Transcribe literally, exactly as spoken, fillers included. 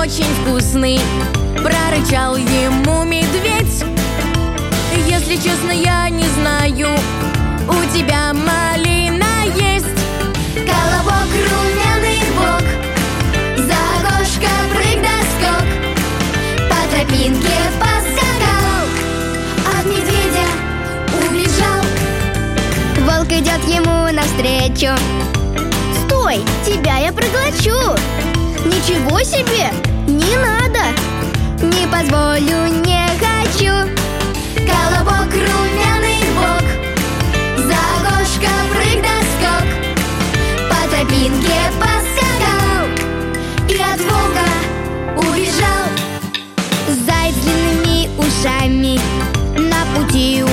очень вкусный, прорычал ему медведь. Если честно, я не знаю, у тебя малина есть. Колобок, румяный бок, за окошко прыг да скок, по тропинке поскакал, от медведя убежал. Волк идет ему навстречу. Стой, тебя я проглочу. Ничего себе, не надо, не позволю, не хочу. Колобок, румяный бок, за окошко прыг да скок, по тропинке поскакал и от волка убежал. Заяц с длинными ушами на пути